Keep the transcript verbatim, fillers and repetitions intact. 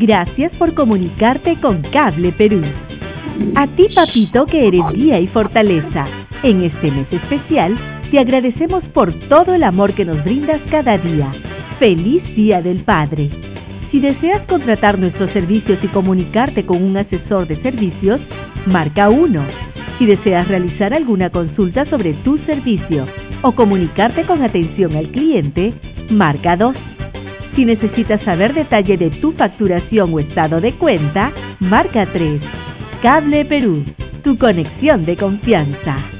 Gracias por comunicarte con Cable Perú. A ti, papito, que eres guía y fortaleza. En este mes especial, te agradecemos por todo el amor que nos brindas cada día. ¡Feliz Día del Padre! Si deseas contratar nuestros servicios y comunicarte con un asesor de servicios, marca uno. Si deseas realizar alguna consulta sobre tu servicio o comunicarte con atención al cliente, marca dos. Si necesitas saber detalle de tu facturación o estado de cuenta, marca tres. Cable Perú, tu conexión de confianza.